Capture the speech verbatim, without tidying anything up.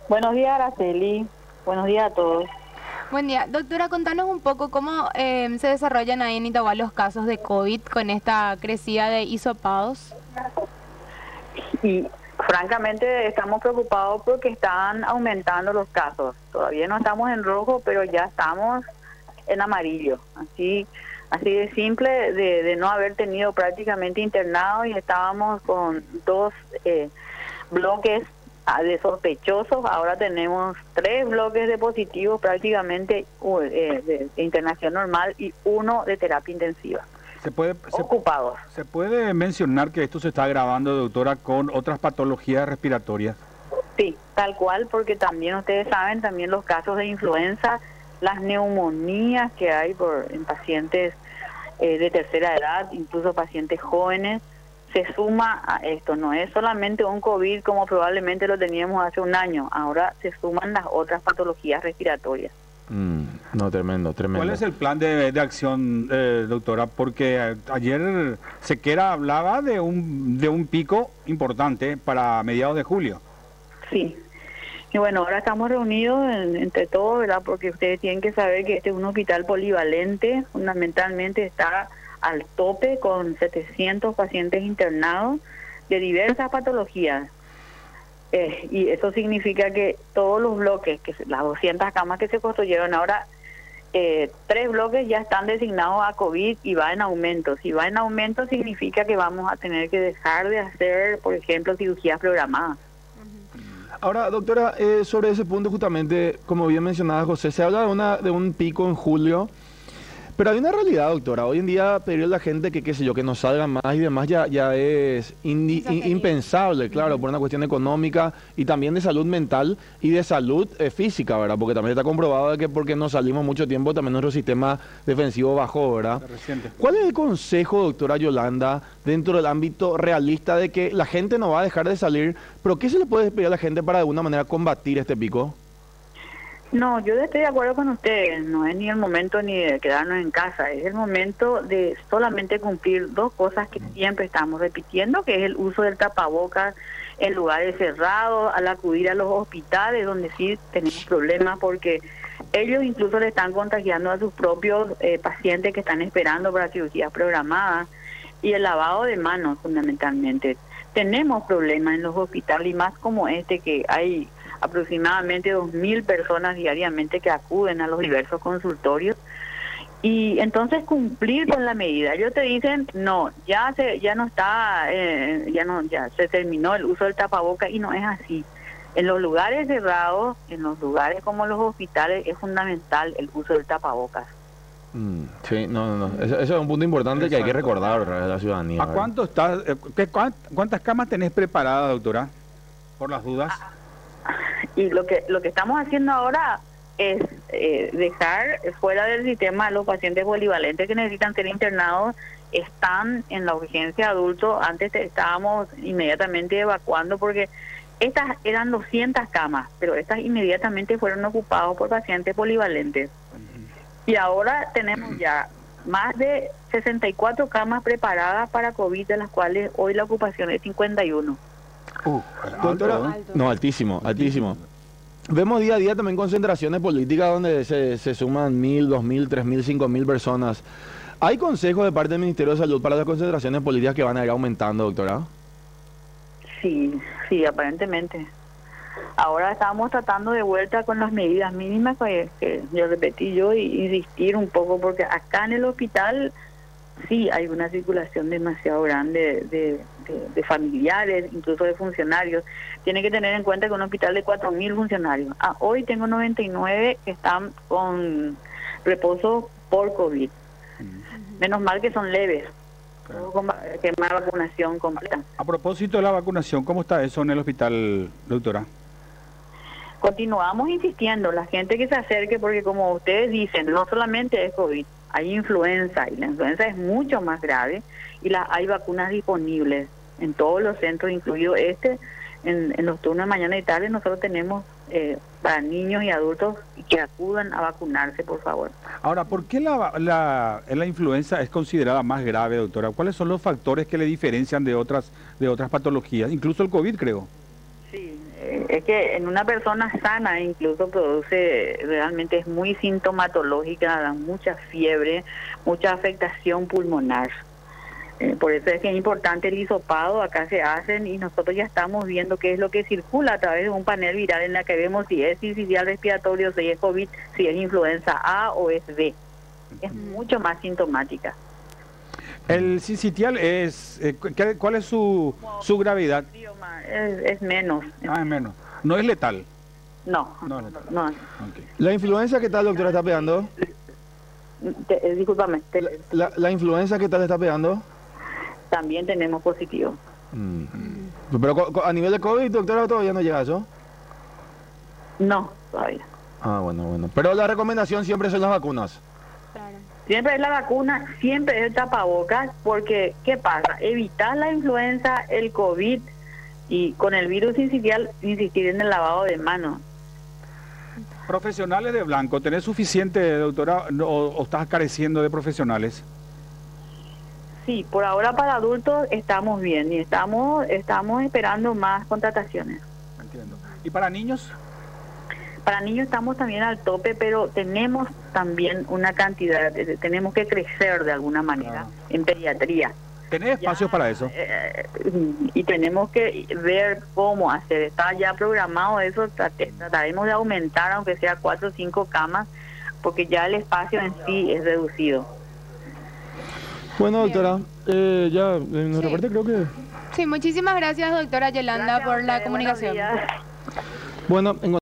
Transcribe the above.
Buenos días, Araceli. Buenos días a todos. Buen día. Doctora, contanos un poco cómo eh, se desarrollan ahí en Itagua los casos de COVID con esta crecida de hisopados. Y francamente estamos preocupados porque están aumentando los casos. Todavía no estamos en rojo, pero ya estamos en amarillo. Así, así de simple, de, de no haber tenido prácticamente internados, y estábamos con dos eh, bloques de sospechosos. Ahora tenemos tres bloques de positivos prácticamente uh, eh, de, de internación normal y uno de terapia intensiva. Se puede, se, Ocupados. ¿Se puede mencionar que esto se está agravando, doctora, con otras patologías respiratorias? Sí, tal cual, porque también ustedes saben, también los casos de influenza, las neumonías que hay por, en pacientes eh, de tercera edad, incluso pacientes jóvenes, se suma a esto. No es solamente un COVID como probablemente lo teníamos hace un año, ahora se suman las otras patologías respiratorias. Mm, no, tremendo, tremendo. ¿Cuál es el plan de, de acción, eh, doctora? Porque eh, ayer Sequera hablaba de un, de un pico importante para mediados de julio. Sí. Y bueno, ahora estamos reunidos en, entre todos, ¿verdad? Porque ustedes tienen que saber que este es un hospital polivalente, fundamentalmente está al tope con setecientos pacientes internados de diversas patologías. Eh, y eso significa que todos los bloques, que las doscientas camas que se construyeron ahora, eh, tres bloques ya están designados a COVID y va en aumento. Si va en aumento significa que vamos a tener que dejar de hacer, por ejemplo, cirugías programadas. Ahora, doctora, eh, sobre ese punto justamente, como bien mencionaba José, se habla de, una, de un pico en julio, pero hay una realidad, doctora. Hoy en día pedirle a la gente que, qué sé yo, que no salga más y demás ya, ya es indi, in, impensable, claro, uh-huh. por una cuestión económica y también de salud mental y de salud eh, física, ¿verdad? Porque también está comprobado de que porque no salimos mucho tiempo, también nuestro sistema defensivo bajó, ¿verdad? ¿Cuál es el consejo, doctora Yolanda, dentro del ámbito realista de que la gente no va a dejar de salir, pero qué se le puede pedir a la gente para de alguna manera combatir este pico? No, yo estoy de acuerdo con ustedes, no es ni el momento ni de quedarnos en casa, es el momento de solamente cumplir dos cosas que siempre estamos repitiendo, que es el uso del tapabocas en lugares cerrados, al acudir a los hospitales donde sí tenemos problemas porque ellos incluso le están contagiando a sus propios eh, pacientes que están esperando para cirugías programadas, y el lavado de manos fundamentalmente. Tenemos problemas en los hospitales y más como este que hay aproximadamente dos mil personas diariamente que acuden a los diversos consultorios, y entonces cumplir con la medida. Ellos te dicen no, ya se ya no está eh, ya no ya se terminó el uso del tapaboca, y no es así. En los lugares cerrados, en los lugares como los hospitales, es fundamental el uso del tapabocas. Mm, sí, no, no, no. Eso, eso es un punto importante. Exacto. Que hay que recordar a la ciudadanía. ¿A cuánto está, eh, qué, cuántas camas tenés preparadas, doctora? Por las dudas. Ah. Y lo que lo que estamos haciendo ahora es eh, dejar fuera del sistema a los pacientes polivalentes que necesitan ser internados. Están en la urgencia adulto. Antes estábamos inmediatamente evacuando porque estas eran doscientas camas, pero estas inmediatamente fueron ocupadas por pacientes polivalentes. Uh-huh. Y ahora tenemos ya más de sesenta y cuatro camas preparadas para COVID, de las cuales hoy la ocupación es cincuenta y uno. Uh, doctora, alto. No, altísimo, altísimo. Vemos día a día también concentraciones políticas donde se, se suman mil, dos mil, tres mil, cinco mil personas. ¿Hay consejos de parte del Ministerio de Salud para las concentraciones políticas que van a ir aumentando, doctora? Sí, sí, aparentemente. Ahora estamos tratando de vuelta con las medidas mínimas que, que yo repetí yo y insistir un poco, porque acá en el hospital sí hay una circulación demasiado grande de, de, de familiares, incluso de funcionarios. Tiene que tener en cuenta que un hospital de cuatro mil funcionarios. Ah, hoy tengo noventa y nueve que están con reposo por COVID. Uh-huh. Menos mal que son leves. Claro. Con que más vacunación completa. A, a propósito de la vacunación, ¿cómo está eso en el hospital, doctora? Continuamos insistiendo, la gente que se acerque, porque como ustedes dicen, no solamente es COVID, hay influenza, y la influenza es mucho más grave, y la, hay vacunas disponibles en todos los centros, incluido este. En, en los turnos de mañana y tarde nosotros tenemos eh, para niños y adultos que acudan a vacunarse, por favor. Ahora, ¿por qué la, la, la influenza es considerada más grave, doctora? ¿Cuáles son los factores que le diferencian de otras, de otras patologías? Incluso el COVID, creo. Sí, Eh, Es que en una persona sana incluso produce, realmente es muy sintomatológica, da mucha fiebre, mucha afectación pulmonar. Eh, por eso es que es importante el hisopado, acá se hacen y nosotros ya estamos viendo qué es lo que circula a través de un panel viral en la que vemos si es sincicial respiratorio, si es COVID, si es influenza A o es B. Es mucho más sintomática. El sincitial es, eh, ¿qué- ¿cuál es su, su gravedad? Es, es menos. Ah, es menos. No es letal. No, No, no, no. no. Ok. ¿La influenza qué tal, doctora, está pegando? Te- eh, discúlpame, te- ¿La, la, la influenza qué tal está pegando? también tenemos positivo. Mm. Pero co- co- a nivel de COVID, doctora, todavía no llega a eso. No, todavía. Ah, bueno, bueno. Pero la recomendación siempre son las vacunas. Claro. Siempre es la vacuna, siempre es el tapabocas, porque ¿qué pasa? Evitar la influenza, el COVID y con el virus sincitial insistir en el lavado de manos. Profesionales de blanco, ¿tenés suficiente, doctora, no, o, o estás careciendo de profesionales? Sí, por ahora para adultos estamos bien y estamos estamos esperando más contrataciones. Entiendo. ¿Y para niños? Para niños estamos también al tope, pero tenemos también una cantidad, eh, tenemos que crecer de alguna manera Claro. en pediatría. ¿Tenés espacios para eso? Eh, y tenemos que ver cómo hacer. Está ya programado eso, trate- trataremos de aumentar aunque sea cuatro o cinco camas, porque ya el espacio en sí es reducido. Bueno, doctora, eh, ya en nuestra Sí. parte creo que... Sí, muchísimas gracias, doctora Yolanda, Gracias a por la ustedes, buenos comunicación. días. Bueno, en